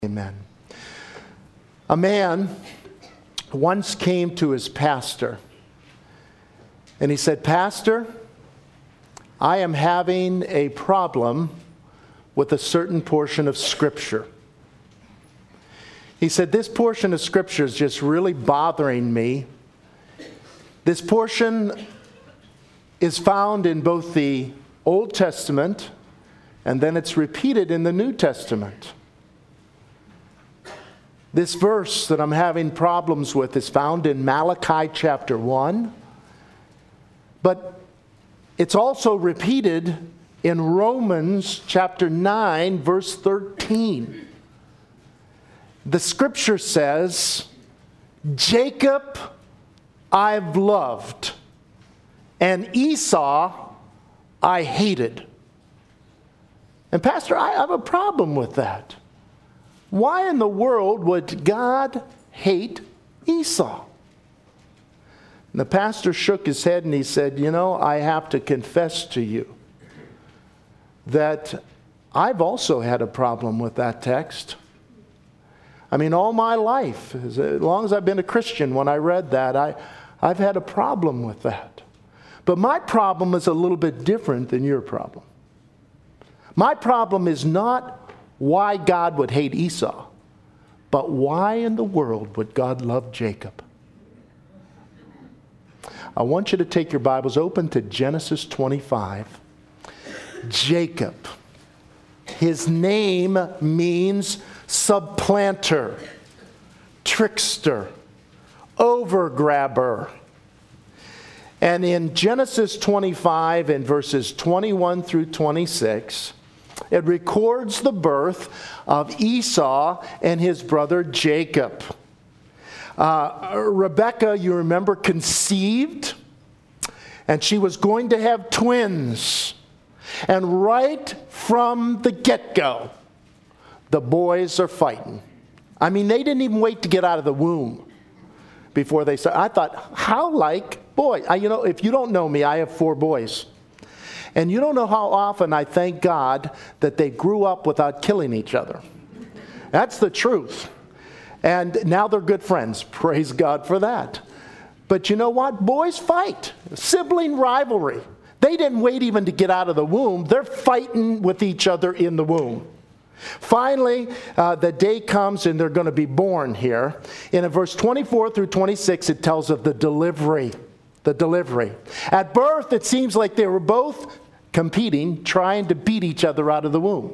Amen. A man once came to his pastor and he said, "Pastor, I am having a problem with a certain portion of Scripture." He said, "This portion of Scripture is just really bothering me. This portion is found in both the Old Testament and then it's repeated in the New Testament. This verse that I'm having problems with is found in Malachi chapter 1, but it's also repeated in Romans chapter 9, verse 13. The Scripture says, 'Jacob I've loved, and Esau I hated.'" And Pastor, I have a problem with that. Why in the world would God hate Esau? And the pastor shook his head and he said, "I have to confess to you that I've also had a problem with that text. All my life, as long as I've been a Christian, when I read that, I've had a problem with that. But my problem is a little bit different than your problem. My problem is not why God would hate Esau, but why in the world would God love Jacob?" I want you to take your Bibles open to Genesis 25. Jacob. His name means supplanter, trickster, overgrabber. And in Genesis 25, in verses 21 through 26, it records the birth of Esau and his brother Jacob. Rebekah, you remember, conceived, and she was going to have twins. And right from the get-go, the boys are fighting. They didn't even wait to get out of the womb before they started. I thought, how like boys? If you don't know me, I have 4 boys. And you don't know how often I thank God that they grew up without killing each other. That's the truth. And now they're good friends. Praise God for that. But you know what? Boys fight. Sibling rivalry. They didn't wait even to get out of the womb. They're fighting with each other in the womb. Finally, the day comes and they're going to be born here. And in verse 24 through 26, it tells of the delivery. The delivery. At birth, it seems like they were both competing, trying to beat each other out of the womb.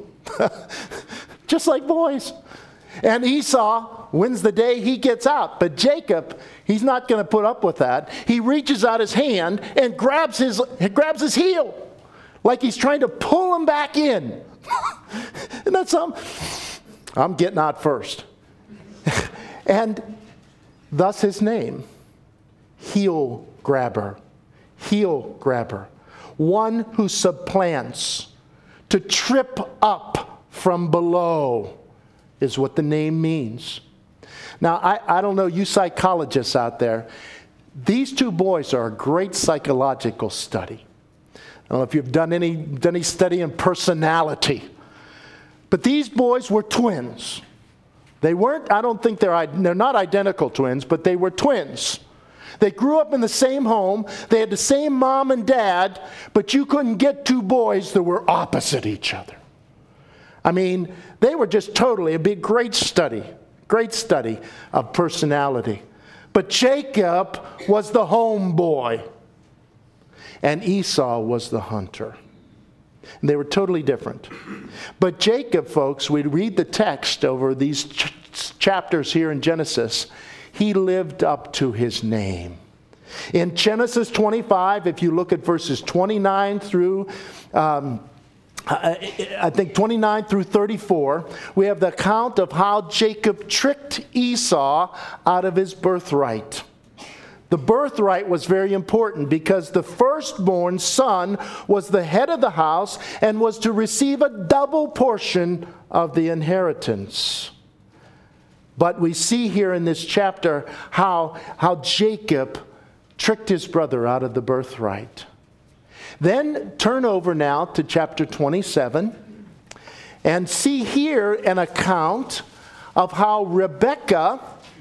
Just like boys. And Esau wins the day, he gets out. But Jacob, he's not going to put up with that. He reaches out his hand and grabs his heel, like he's trying to pull him back in. And that's I'm getting out first. And thus his name, heel grabber. Heel grabber. One who supplants. To trip up from below is what the name means. Now, I don't know, you psychologists out there, these 2 boys are a great psychological study. I don't know if you've done any study in personality. But these boys were twins. They weren't, I don't think they're not identical twins, but they were twins. They grew up in the same home. They had the same mom and dad, but you couldn't get 2 boys that were opposite each other. They were just totally a great study of personality. But Jacob was the homeboy, and Esau was the hunter. And they were totally different. But Jacob, folks, we read the text over these chapters here in Genesis. He lived up to his name. In Genesis 25, if you look at verses 29 through, I think 29 through 34, we have the account of how Jacob tricked Esau out of his birthright. The birthright was very important because the firstborn son was the head of the house and was to receive a double portion of the inheritance. But we see here in this chapter how Jacob tricked his brother out of the birthright. Then turn over now to chapter 27 and see here an account of how Rebekah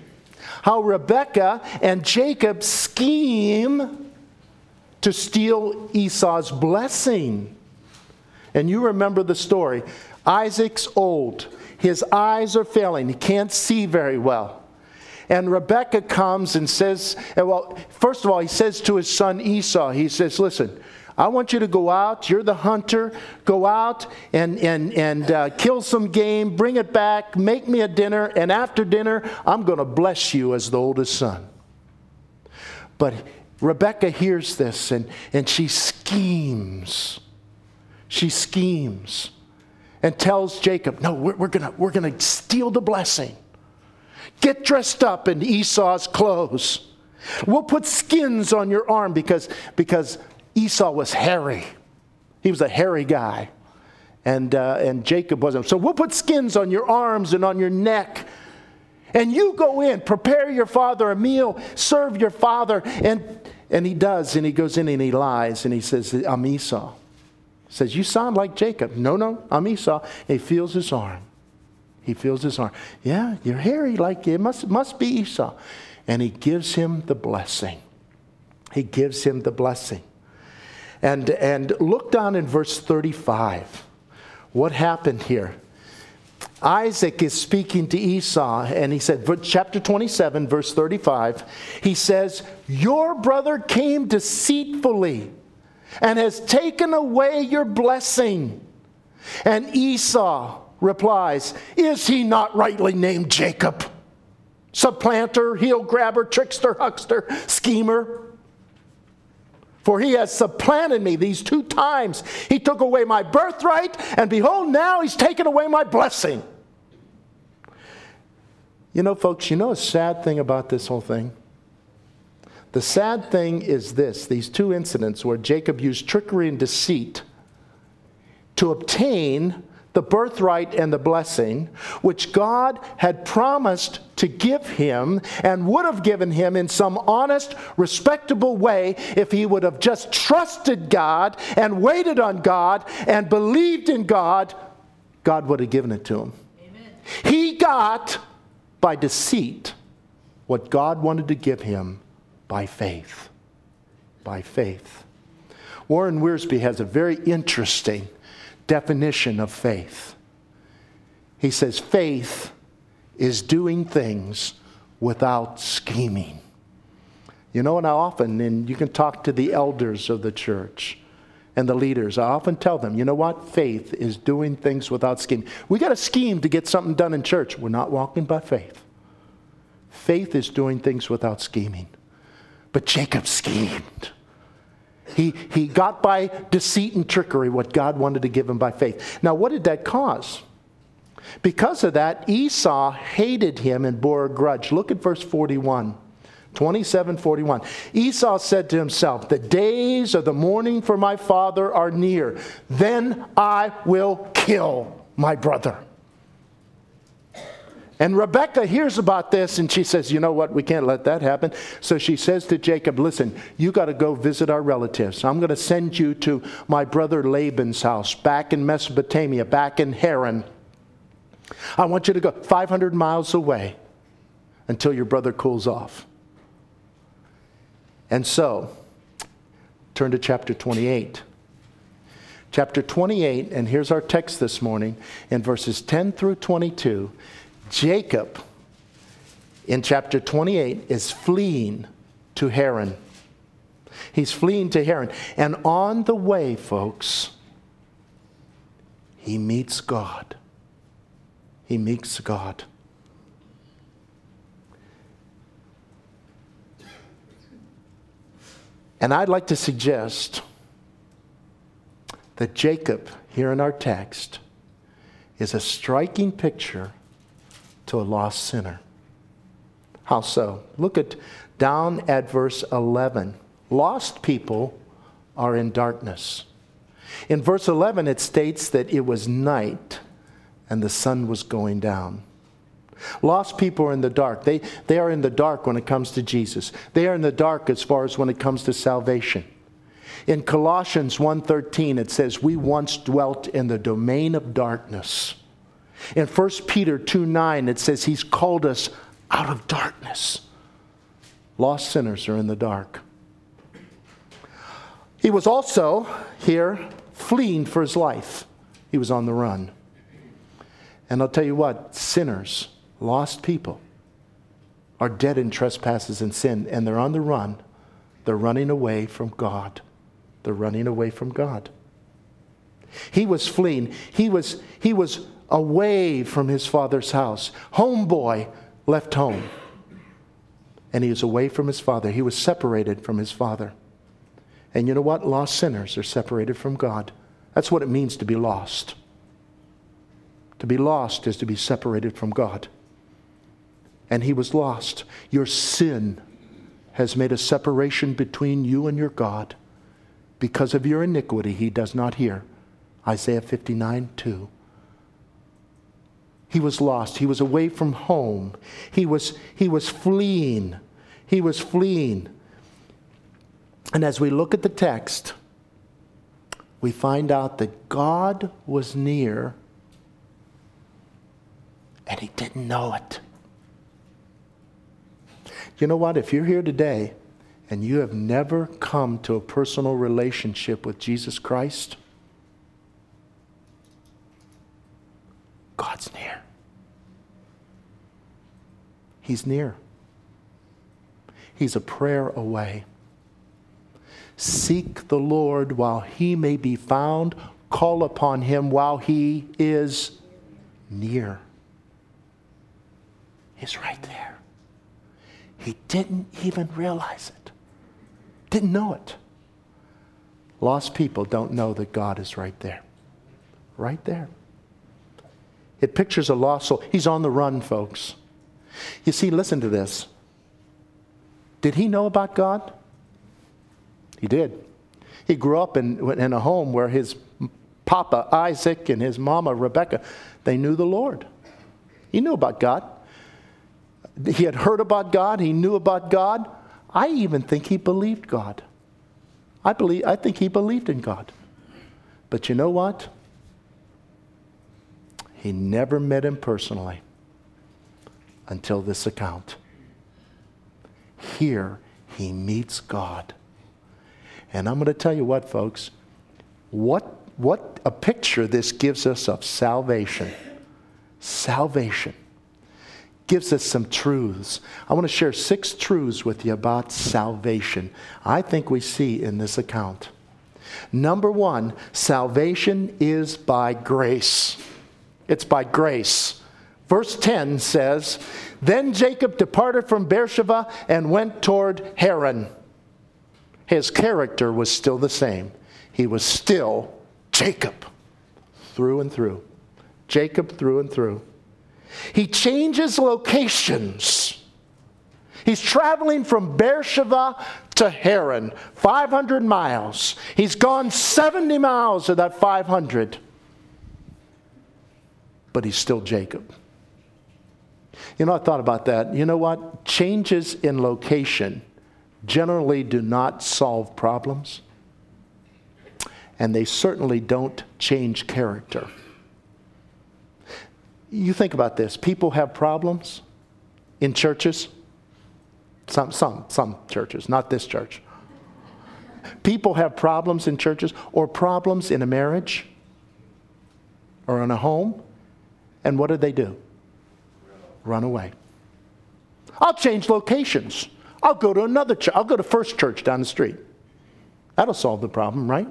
and Jacob scheme to steal Esau's blessing. And you remember the story. Isaac's old. His eyes are failing. He can't see very well. And Rebekah comes and says, well, first of all, he says to his son Esau, he says, listen, I want you to go out. You're the hunter. Go out and kill some game. Bring it back. Make me a dinner. And after dinner, I'm going to bless you as the oldest son. But Rebekah hears this and she schemes. She schemes and tells Jacob, no, we're gonna steal the blessing. Get dressed up in Esau's clothes. We'll put skins on your arm because Esau was hairy. He was a hairy guy. And Jacob wasn't. So we'll put skins on your arms and on your neck. And you go in, prepare your father a meal, serve your father. And he does, and he goes in and he lies, and he says, I'm Esau. He says, you sound like Jacob. No, I'm Esau. And he feels his arm. He feels his arm. Yeah, you're hairy like it must be Esau. And he gives him the blessing. He gives him the blessing. And look down in verse 35. What happened here? Isaac is speaking to Esau, and he said, chapter 27, verse 35, he says, your brother came deceitfully and has taken away your blessing. And Esau replies, is he not rightly named Jacob? Supplanter, heel grabber, trickster, huckster, schemer. For he has supplanted me these 2 times. He took away my birthright, and behold, now he's taken away my blessing. You know, folks, you know a sad thing about this whole thing? The sad thing is these 2 incidents where Jacob used trickery and deceit to obtain the birthright and the blessing, which God had promised to give him and would have given him in some honest, respectable way if he would have just trusted God and waited on God and believed in God, God would have given it to him. Amen. He got, by deceit, what God wanted to give him by faith. By faith. Warren Wiersbe has a very interesting definition of faith. He says, faith is doing things without scheming. You know, and I often, and you can talk to the elders of the church and the leaders, I often tell them, you know what? Faith is doing things without scheming. We got to scheme to get something done in church. We're not walking by faith. Faith is doing things without scheming. But Jacob schemed. He got by deceit and trickery what God wanted to give him by faith. Now, what did that cause? Because of that, Esau hated him and bore a grudge. Look at verse 41. 27:41. Esau said to himself, the days of the mourning for my father are near. Then I will kill my brother. And Rebekah hears about this and she says, you know what, we can't let that happen. So she says to Jacob, listen, you got to go visit our relatives. I'm going to send you to my brother Laban's house back in Mesopotamia, back in Haran. I want you to go 500 miles away until your brother cools off. And so, turn to chapter 28. Chapter 28, and here's our text this morning, in verses 10 through 22. Jacob, in chapter 28, is fleeing to Haran. He's fleeing to Haran. And on the way, folks, he meets God. He meets God. And I'd like to suggest that Jacob, here in our text, is a striking picture to a lost sinner. How so? Look down at verse 11. Lost people are in darkness. In verse 11, it states that it was night and the sun was going down. Lost people are in the dark. They are in the dark when it comes to Jesus. They are in the dark as far as when it comes to salvation. In Colossians 1:13, it says, we once dwelt in the domain of darkness. In 1 Peter 2:9, it says he's called us out of darkness. Lost sinners are in the dark. He was also here fleeing for his life. He was on the run. And I'll tell you what, sinners, lost people, are dead in trespasses and sin, and they're on the run. They're running away from God. They're running away from God. He was fleeing. He was away from his father's house. Homeboy left home. And he was away from his father. He was separated from his father. And you know what? Lost sinners are separated from God. That's what it means to be lost. To be lost is to be separated from God. And he was lost. Your sin has made a separation between you and your God. Because of your iniquity, he does not hear. Isaiah 59:2. He was lost. He was away from home. He was fleeing. He was fleeing. And as we look at the text, we find out that God was near and he didn't know it. You know what? If you're here today and you have never come to a personal relationship with Jesus Christ, God's near. He's near. He's a prayer away. Seek the Lord while he may be found. Call upon him while he is near. He's right there. He didn't even realize it. Didn't know it. Lost people don't know that God is right there. Right there. It pictures a lost soul. He's on the run, folks. You see, listen to this. Did he know about God? He did. He grew up in a home where his papa, Isaac, and his mama, Rebecca, they knew the Lord. He knew about God. He had heard about God. He knew about God. I even think he believed God. I think he believed in God. But you know what? He never met him personally until this account. Here he meets God. And I'm going to tell you what, folks, what a picture this gives us of salvation. Salvation gives us some truths. I want to share 6 truths with you about salvation I think we see in this account. Number 1, salvation is by grace. It's by grace. Verse 10 says, "Then Jacob departed from Beersheba and went toward Haran." His character was still the same. He was still Jacob through and through. Jacob through and through. He changes locations. He's traveling from Beersheba to Haran, 500 miles. He's gone 70 miles of that 500. But he's still Jacob. You know, I thought about that. You know what? Changes in location generally do not solve problems. And they certainly don't change character. You think about this. People have problems in churches. Some churches, not this church. People have problems in churches or problems in a marriage or in a home. And what do? Run away. I'll change locations. I'll go to another church. I'll go to First Church down the street. That'll solve the problem, right?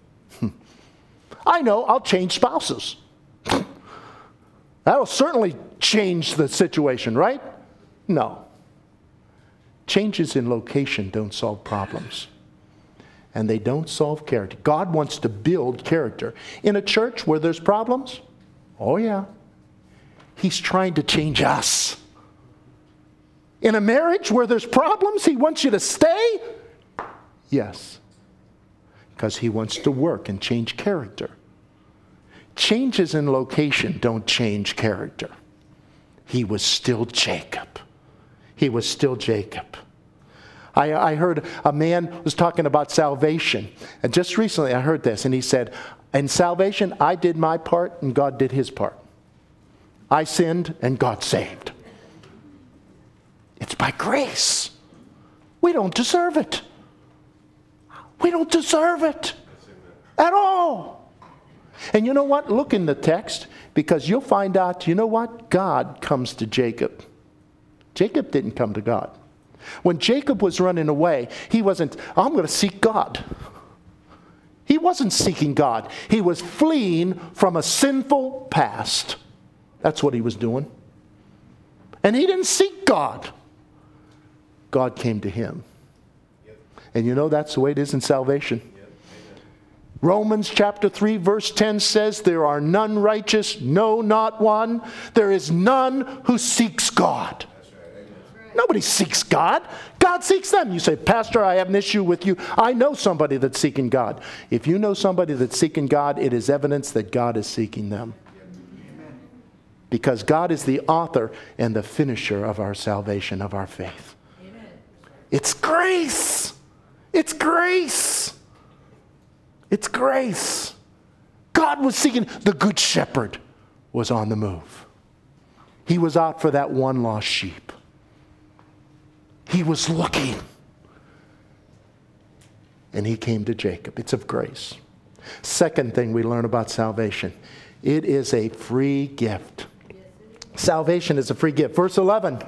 I know, I'll change spouses. That'll certainly change the situation, right? No. Changes in location don't solve problems. And they don't solve character. God wants to build character. In a church where there's problems, oh yeah, he's trying to change us. In a marriage where there's problems, he wants you to stay? Yes. Because he wants to work and change character. Changes in location don't change character. He was still Jacob. He was still Jacob. I heard a man was talking about salvation. And just recently I heard this, and he said, in salvation, I did my part and God did his part. I sinned and God saved. It's by grace. We don't deserve it. We don't deserve it at all. And you know what? Look in the text, because you'll find out, you know what? God comes to Jacob. Jacob didn't come to God. When Jacob was running away, he wasn't, I'm going to seek God. He wasn't seeking God. He was fleeing from a sinful past. That's what he was doing. And he didn't seek God. God came to him. And you know that's the way it is in salvation. Romans chapter 3 verse 10 says, there are none righteous, no, not one. There is none who seeks God. Nobody seeks God. God seeks them. You say, Pastor, I have an issue with you. I know somebody that's seeking God. If you know somebody that's seeking God, it is evidence that God is seeking them. Because God is the author and the finisher of our salvation, of our faith. It's grace. It's grace. It's grace. God was seeking. The good shepherd was on the move. He was out for that one lost sheep. He was looking. And he came to Jacob. It's of grace. Second thing we learn about salvation. It is a free gift. Salvation is a free gift. Verse 11.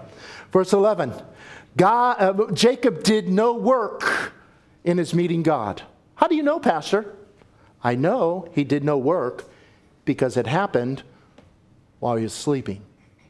Jacob did no work in his meeting God. How do you know, Pastor? I know he did no work because it happened while he was sleeping.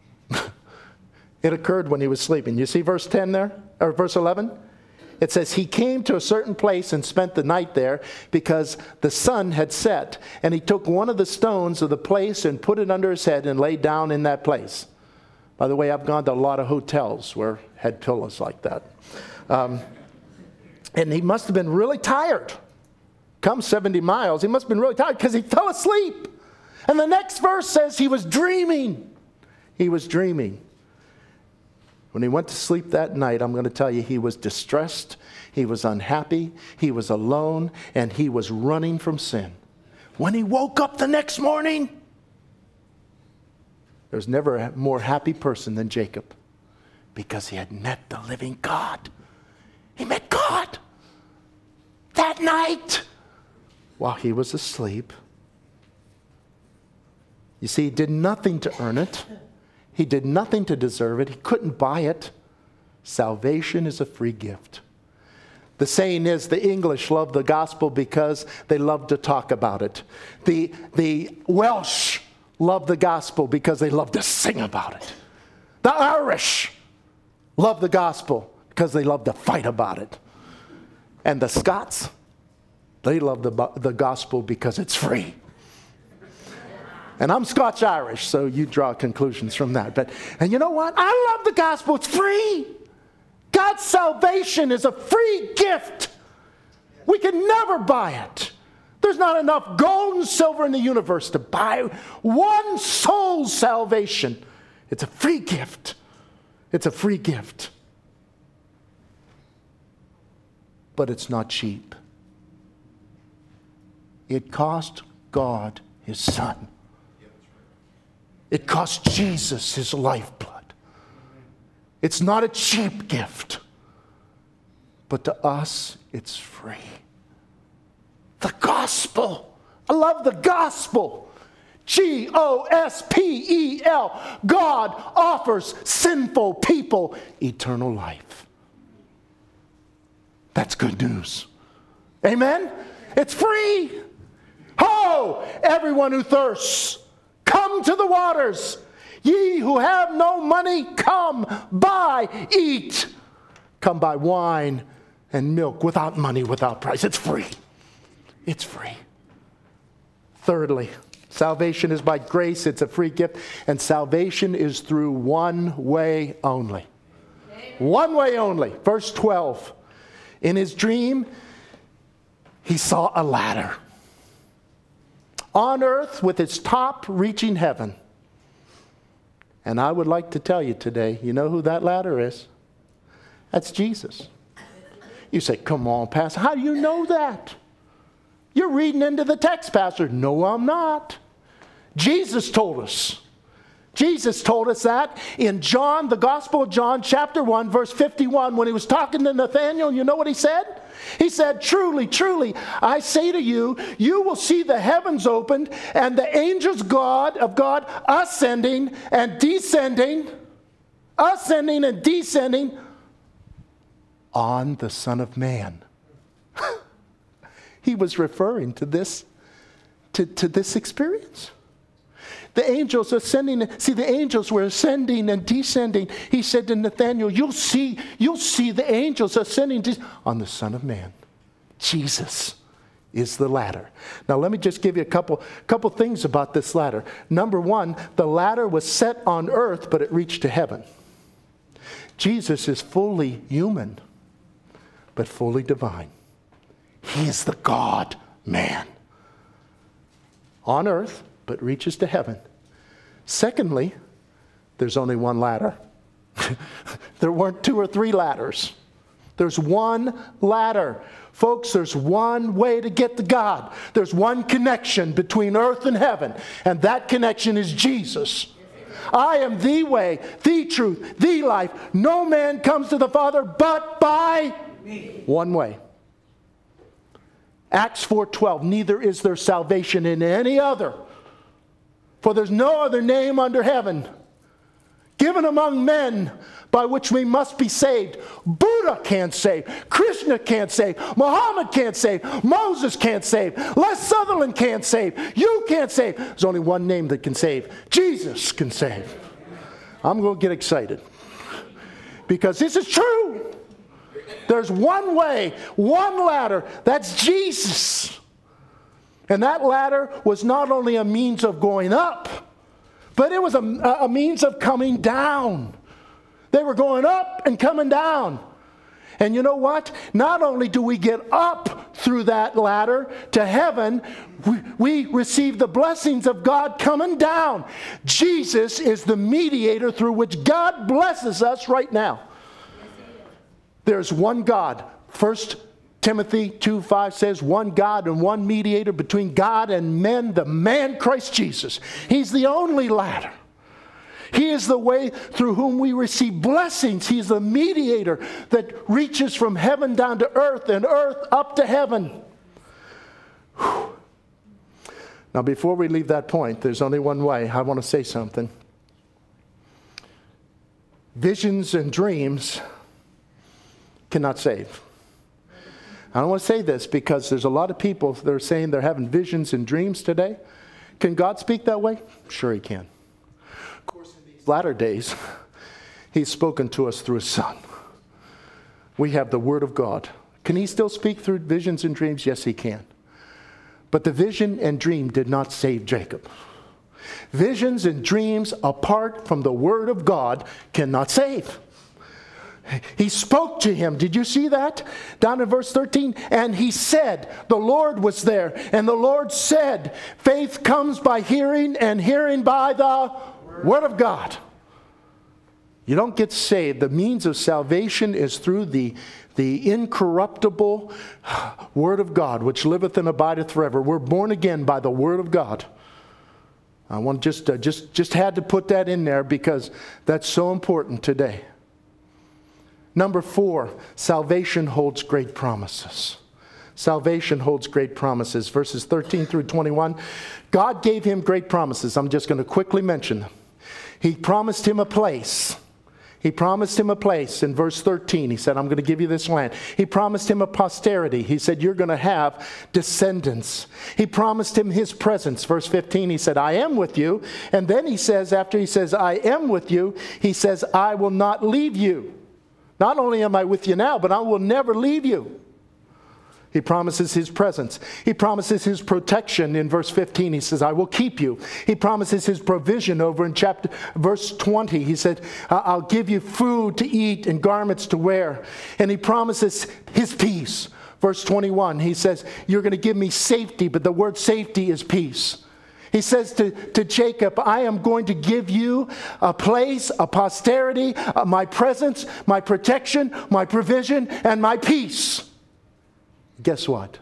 It occurred when he was sleeping. You see verse 10 there? Or verse 11? It says, he came to a certain place and spent the night there because the sun had set. And he took one of the stones of the place and put it under his head and lay down in that place. By the way, I've gone to a lot of hotels where had pillows like that. And he must have been really tired. Come 70 miles, he must have been really tired because he fell asleep. And the next verse says he was dreaming. He was dreaming. When he went to sleep that night, I'm going to tell you, he was distressed, he was unhappy, he was alone, and he was running from sin. When he woke up the next morning, there's never a more happy person than Jacob because he had met the living God. He met God that night while he was asleep. You see, he did nothing to earn it. He did nothing to deserve it. He couldn't buy it. Salvation is a free gift. The saying is, the English love the gospel because they love to talk about it. The Welsh love the gospel because they love to sing about it. The Irish love the gospel because they love to fight about it. And the Scots, they love the gospel because it's free. And I'm Scotch-Irish, so you draw conclusions from that. And you know what? I love the gospel. It's free. God's salvation is a free gift. We can never buy it. There's not enough gold and silver in the universe to buy one soul's salvation. It's a free gift. It's a free gift. But it's not cheap. It cost God his son. It cost Jesus his lifeblood. It's not a cheap gift. But to us, it's free. The gospel. I love the gospel. Gospel. God offers sinful people eternal life. That's good news. Amen? It's free. Ho! Everyone who thirsts, come to the waters. Ye who have no money, come, buy, eat. Come buy wine and milk without money, without price. It's free. It's free. Thirdly, salvation is by grace. It's a free gift. And salvation is through one way only. One way only. Verse 12. In his dream, he saw a ladder on earth with its top reaching heaven. And I would like to tell you today, you know who that ladder is? That's Jesus. You say, come on, Pastor, how do you know that? You're reading into the text, Pastor. No, I'm not. Jesus told us Jesus told us that in John, the Gospel of John, chapter 1, verse 51, when he was talking to Nathanael, you know what he said? He said, truly, truly, I say to you, you will see the heavens opened and the angels of God ascending and descending on the Son of Man. He was referring to this, to this experience. The angels ascending. See, the angels were ascending and descending. He said to Nathanael, you'll see the angels ascending on the Son of Man. Jesus is the ladder. Now, let me just give you a couple things about this ladder. Number one, the ladder was set on earth, but it reached to heaven. Jesus is fully human, but fully divine. He is the God-man. On earth, but reaches to heaven. Secondly, there's only one ladder. There weren't 2 or 3 ladders. There's one ladder. Folks, there's one way to get to God. There's one connection between earth and heaven, and that connection is Jesus. I am the way, the truth, the life. No man comes to the Father but by me. One way. Acts 4:12, neither is there salvation in any other. For there's no other name under heaven given among men by which we must be saved. Buddha can't save. Krishna can't save. Muhammad can't save. Moses can't save. Les Sutherland can't save. You can't save. There's only one name that can save. Jesus can save. I'm going to get excited because this is true. There's one way, one ladder. That's Jesus. And that ladder was not only a means of going up, but it was a means of coming down. They were going up and coming down. And you know what? Not only do we get up through that ladder to heaven, we receive the blessings of God coming down. Jesus is the mediator through which God blesses us right now. There's one God. 1 Timothy 2:5 says, one God and one mediator between God and men, the man Christ Jesus. He's the only ladder. He is the way through whom we receive blessings. He is the mediator that reaches from heaven down to earth and earth up to heaven. Whew. Now, before we leave that point, there's only one way. I want to say something. Visions and dreams cannot save. I don't want to say this because there's a lot of people that are saying they're having visions and dreams today. Can God speak that way? Sure He can. Of course, in these latter days, He's spoken to us through His Son. We have the Word of God. Can He still speak through visions and dreams? Yes, He can. But the vision and dream did not save Jacob. Visions and dreams apart from the Word of God cannot save. He spoke to him. Did you see that? Down in verse 13. And he said, the Lord was there. And the Lord said, faith comes by hearing and hearing by the Word of God. You don't get saved. The means of salvation is through the incorruptible Word of God, which liveth and abideth forever. We're born again by the Word of God. I want just had to put that in there because that's so important today. Number 4, salvation holds great promises. Salvation holds great promises. Verses 13 through 21. God gave him great promises. I'm just going to quickly mention them. He promised him a place. He promised him a place. In verse 13, he said, I'm going to give you this land. He promised him a posterity. He said, you're going to have descendants. He promised him his presence. Verse 15, he said, I am with you. And then he says, after he says, I am with you, he says, I will not leave you. Not only am I with you now, but I will never leave you. He promises his presence. He promises his protection. In verse 15, he says, I will keep you. He promises his provision over in verse 20. He said, I'll give you food to eat and garments to wear. And he promises his peace. Verse 21, he says, you're going to give me safety, but the word safety is peace. He says to Jacob, I am going to give you a place, a posterity, my presence, my protection, my provision, and my peace. Guess what?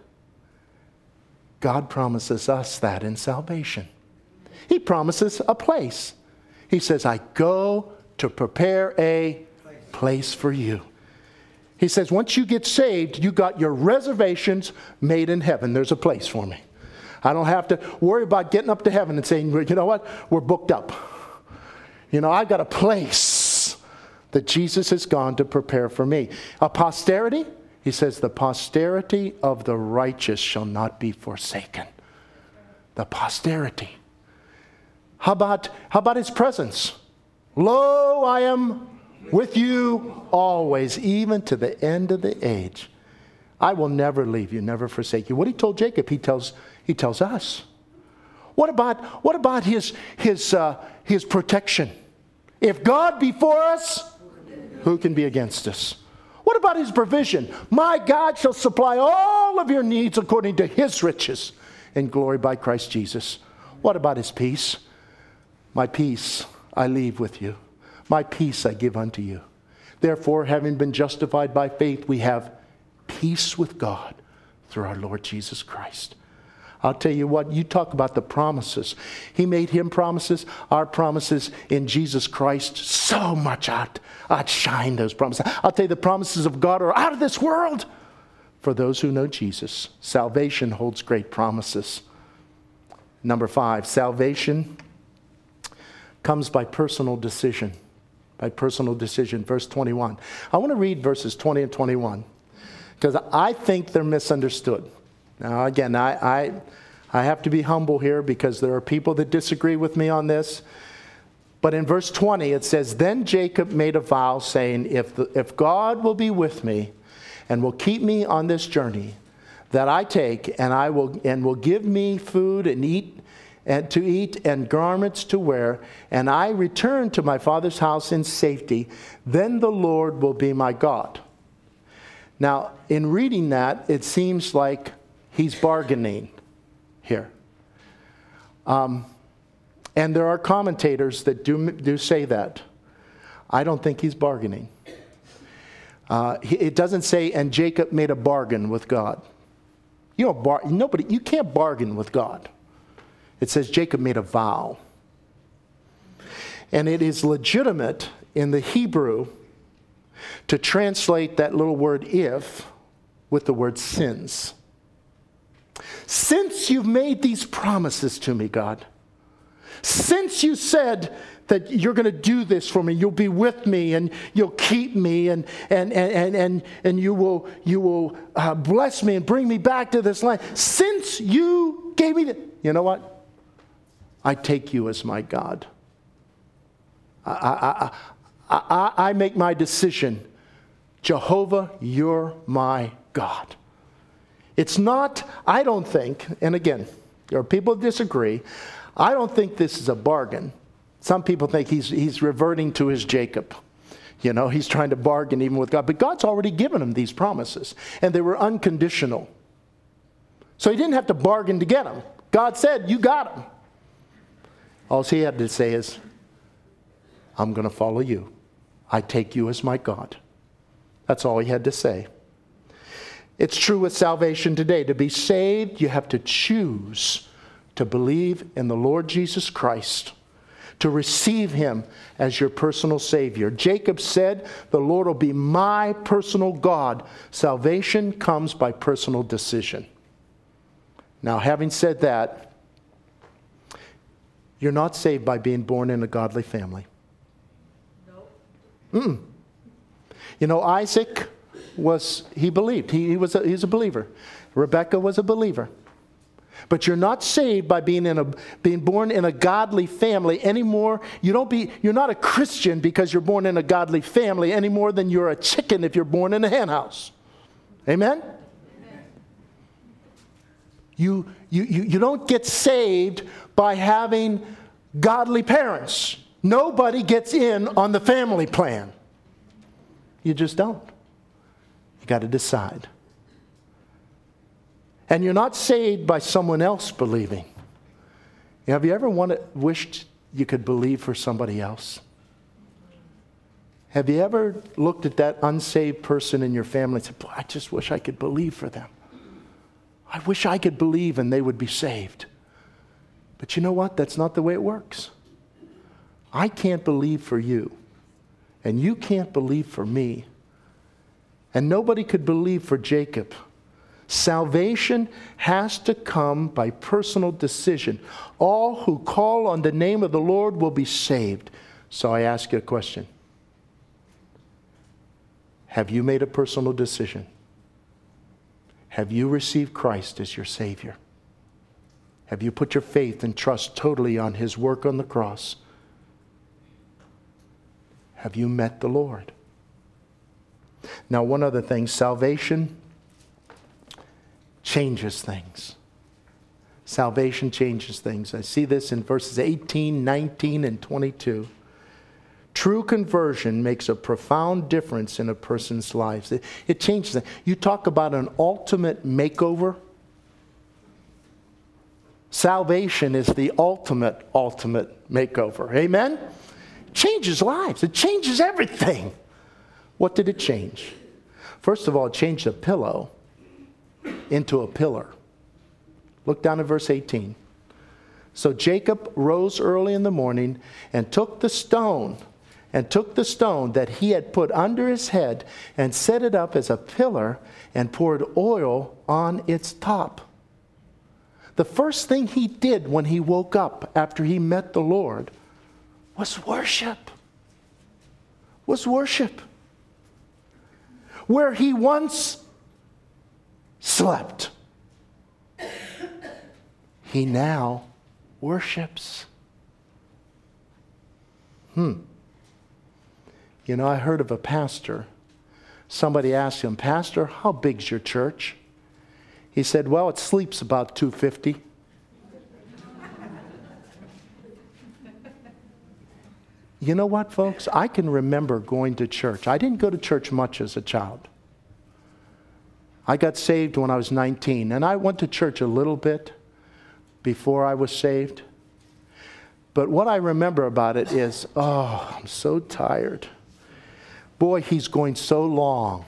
God promises us that in salvation. He promises a place. He says, I go to prepare a place for you. He says, once you get saved, you got your reservations made in heaven. There's a place for me. I don't have to worry about getting up to heaven and saying, you know what, we're booked up. You know, I've got a place that Jesus has gone to prepare for me. A posterity, he says, the posterity of the righteous shall not be forsaken. The posterity. How about his presence? Lo, I am with you always, even to the end of the age. I will never leave you, never forsake you. What he told Jacob, he tells us. What about his protection? If God be for us, who can be against us? What about his provision? My God shall supply all of your needs according to his riches in glory by Christ Jesus. What about his peace? My peace I leave with you. My peace I give unto you. Therefore, having been justified by faith, we have peace with God through our Lord Jesus Christ. I'll tell you what, you talk about the promises. He made him promises. Our promises in Jesus Christ so much outshine those promises. I'll tell you, the promises of God are out of this world for those who know Jesus. Salvation holds great promises. Number 5, salvation comes by personal decision. By personal decision. Verse 21. I want to read verses 20 and 21 because I think they're misunderstood. Now, again, I have to be humble here because there are people that disagree with me on this. But in verse 20, it says, Then Jacob made a vow, saying, If God will be with me and will keep me on this journey that I take, and will give me food and to eat and garments to wear, and I return to my father's house in safety, then the Lord will be my God. Now, in reading that, it seems like he's bargaining here. And there are commentators that do say that. I don't think he's bargaining. It doesn't say, and Jacob made a bargain with God. You can't bargain with God. It says Jacob made a vow. And it is legitimate in the Hebrew to translate that little word if with the word since. Since you've made these promises to me, God, since you said that you're going to do this for me, you'll be with me and you'll keep me and you will bless me and bring me back to this land. Since you gave me you know what? I take you as my God. I make my decision. Jehovah, you're my God. It's not, I don't think, and again, there are people who disagree. I don't think this is a bargain. Some people think he's reverting to his Jacob. You know, he's trying to bargain even with God. But God's already given him these promises, and they were unconditional. So he didn't have to bargain to get them. God said, you got them. All he had to say is, I'm going to follow you. I take you as my God. That's all he had to say. It's true with salvation today. To be saved, you have to choose to believe in the Lord Jesus Christ, to receive him as your personal Savior. Jacob said, the Lord will be my personal God. Salvation comes by personal decision. Now, having said that, you're not saved by being born in a godly family. No. You know, Isaac he believed. He's a believer. Rebekah was a believer. But you're not saved by being born in a godly family anymore. You're not a Christian because you're born in a godly family any more than you're a chicken if you're born in a hen house. Amen? You don't get saved by having godly parents. Nobody gets in on the family plan. You just don't. You got to decide. And you're not saved by someone else believing. Have you ever wished you could believe for somebody else? Have you ever looked at that unsaved person in your family and said, boy, I just wish I could believe for them. I wish I could believe and they would be saved. But you know what? That's not the way it works. I can't believe for you, and you can't believe for me, and nobody could believe for Jacob. Salvation has to come by personal decision. All who call on the name of the Lord will be saved. So I ask you a question. Have you made a personal decision? Have you received Christ as your Savior? Have you put your faith and trust totally on His work on the cross? Have you met the Lord? Now, one other thing, salvation changes things. Salvation changes things. I see this in verses 18, 19, and 22. True conversion makes a profound difference in a person's lives. It changes things. You talk about an ultimate makeover. Salvation is the ultimate makeover. Amen? It changes lives. It changes everything. What did it change? First of all, it changed a pillow into a pillar. Look down at verse 18. So Jacob rose early in the morning and took the stone that he had put under his head and set it up as a pillar and poured oil on its top. The first thing he did when he woke up after he met the Lord was worship. Where he once slept, he now worships. You know, I heard of a pastor. Somebody asked him, "Pastor, how big's your church?" He said, "Well, it sleeps about 250. You know what, folks? I can remember going to church. I didn't go to church much as a child. I got saved when I was 19, and I went to church a little bit before I was saved. But what I remember about it is, oh, I'm so tired. Boy, he's going so long.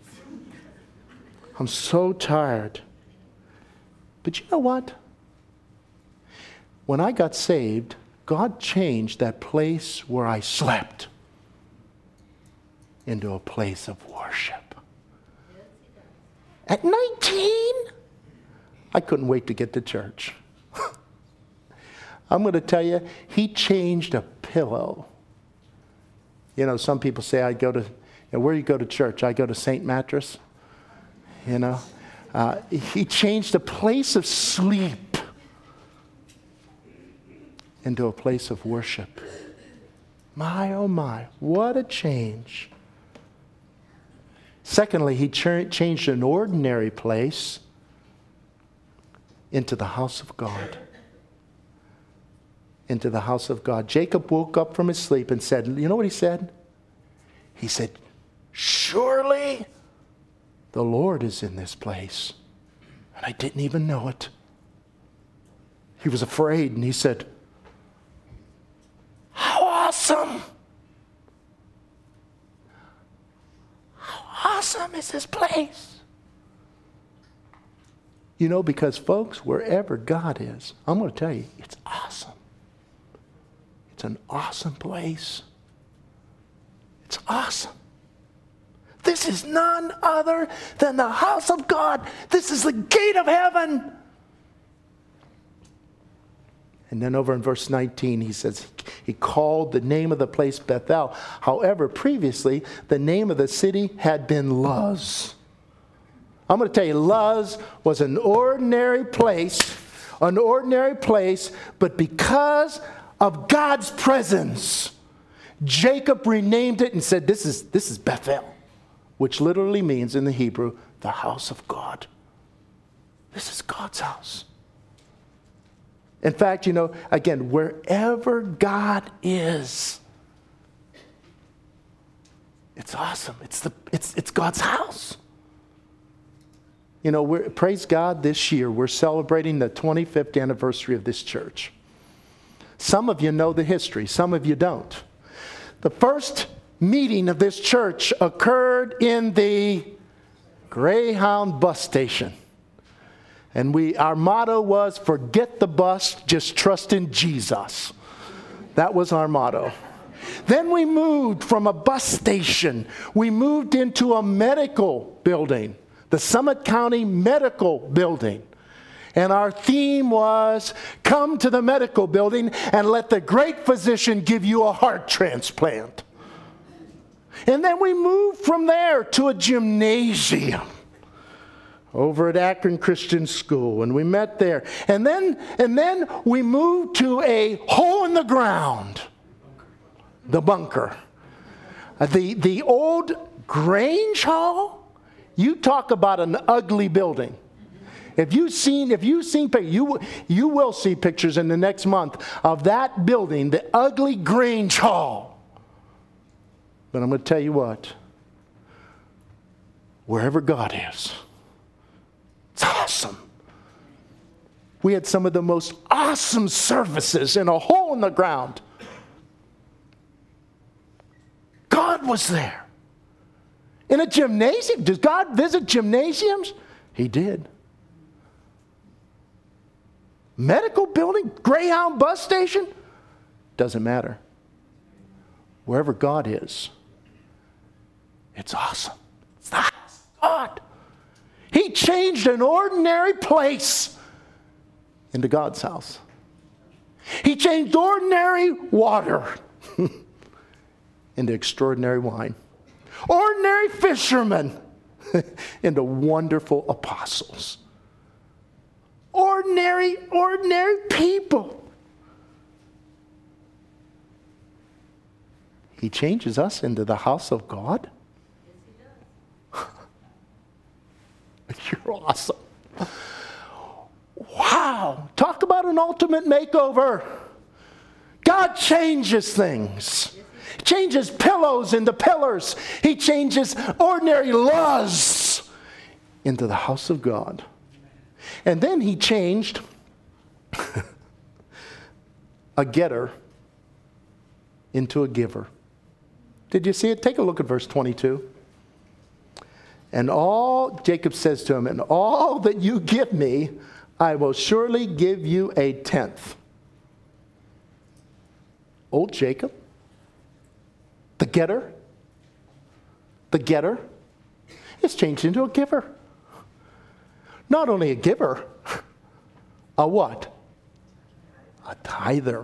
I'm so tired. But you know what? When I got saved, God changed that place where I slept into a place of worship. At 19, I couldn't wait to get to church. I'm going to tell you, he changed a pillow. You know, some people say, where do you go to church? I go to St. Mattress. You know, he changed a place of sleep into a place of worship. My, oh my, what a change. Secondly, he changed an ordinary place into the house of God. Into the house of God. Jacob woke up from his sleep and said, you know what he said? He said, surely the Lord is in this place. And I didn't even know it. He was afraid and he said, how awesome! How awesome is this place? You know, because folks, wherever God is, I'm going to tell you, it's awesome. It's an awesome place. It's awesome. This is none other than the house of God. This is the gate of heaven. And then over in verse 19, he says, he called the name of the place Bethel. However, previously, the name of the city had been Luz. I'm going to tell you, Luz was an ordinary place, but because of God's presence, Jacob renamed it and said, this is Bethel, which literally means in the Hebrew, the house of God. This is God's house. In fact, you know, again, wherever God is, it's awesome. It's God's house. You know, praise God, this year we're celebrating the 25th anniversary of this church. Some of you know the history, some of you don't. The first meeting of this church occurred in the Greyhound bus station. And our motto was, forget the bus, just trust in Jesus. That was our motto. Then we moved from a bus station. We moved into a medical building, the Summit County Medical Building. And our theme was, come to the medical building and let the great physician give you a heart transplant. And then we moved from there to a gymnasium over at Akron Christian School, and we met there. And then we moved to a hole in the ground, the bunker. The old Grange Hall, you talk about an ugly building. If you've seen pictures, you will see pictures in the next month of that building, the ugly Grange Hall. But I'm going to tell you what, wherever God is, it's awesome. We had some of the most awesome services in a hole in the ground. God was there. In a gymnasium. Does God visit gymnasiums? He did. Medical building, Greyhound bus station, doesn't matter. Wherever God is, it's awesome. It's the house of God. He changed an ordinary place into God's house. He changed ordinary water into extraordinary wine. Ordinary fishermen into wonderful apostles. Ordinary people. He changes us into the house of God. Yes, he does. You're awesome. Wow. Talk about an ultimate makeover. God changes things. He changes pillows into pillars. He changes ordinary lusts into the house of God. And then he changed a getter into a giver. Did you see it? Take a look at verse 22. And Jacob says to him, and all that you give me, I will surely give you a tenth. Old Jacob, the getter, is changed into a giver. Not only a giver, a what? A tither.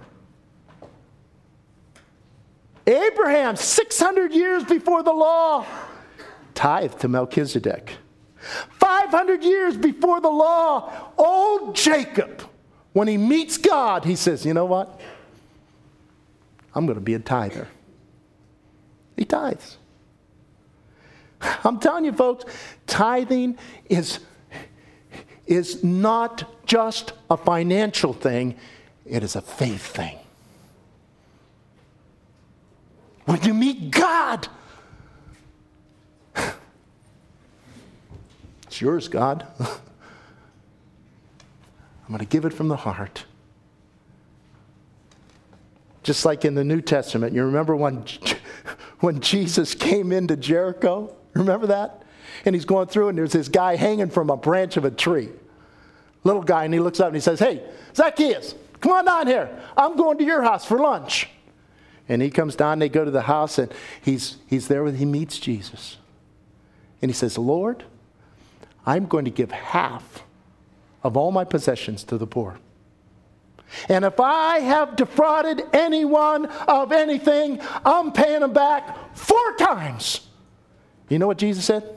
Abraham, 600 years before the law, tithed to Melchizedek. 500 years before the law, old Jacob, when he meets God, he says, you know what? I'm going to be a tither. He tithes. I'm telling you, folks, tithing is not just a financial thing, it is a faith thing. When you meet God, it's yours, God. I'm going to give it from the heart. Just like in the New Testament, you remember when Jesus came into Jericho? Remember that? And he's going through and there's this guy hanging from a branch of a tree. Little guy, and he looks up and he says, hey, Zacchaeus, come on down here. I'm going to your house for lunch. And he comes down, they go to the house, and he's there when he meets Jesus. And he says, Lord, I'm going to give half of all my possessions to the poor. And if I have defrauded anyone of anything, I'm paying them back 4 times. You know what Jesus said?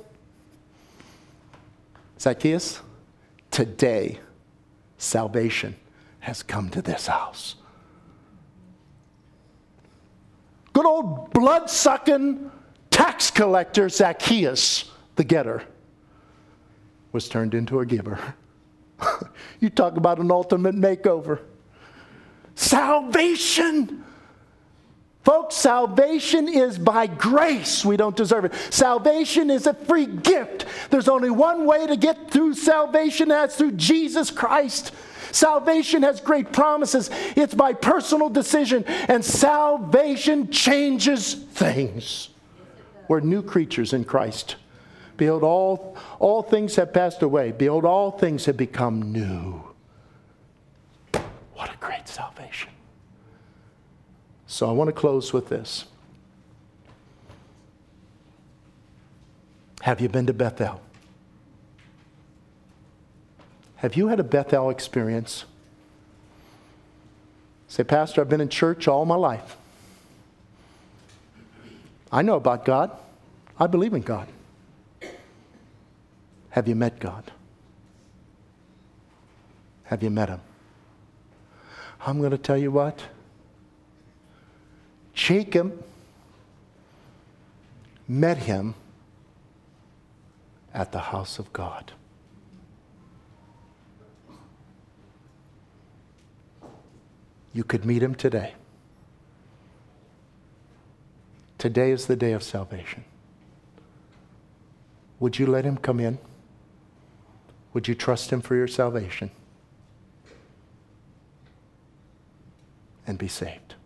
Zacchaeus, today salvation has come to this house. Good old blood-sucking tax collector Zacchaeus, the getter, was turned into a giver. You talk about an ultimate makeover. Salvation. Folks, salvation is by grace. We don't deserve it. Salvation is a free gift. There's only one way to get through salvation, and that's through Jesus Christ. Salvation has great promises. It's by personal decision, and salvation changes things. We're new creatures in Christ. Behold, all things have passed away. Behold, all things have become new. What a great salvation. So I want to close with this. Have you been to Bethel? Have you had a Bethel experience? Say, Pastor, I've been in church all my life. I know about God. I believe in God. Have you met God? Have you met Him? I'm going to tell you what. Jacob met Him at the house of God. You could meet Him today. Today is the day of salvation. Would you let Him come in? Would you trust Him for your salvation? And be saved?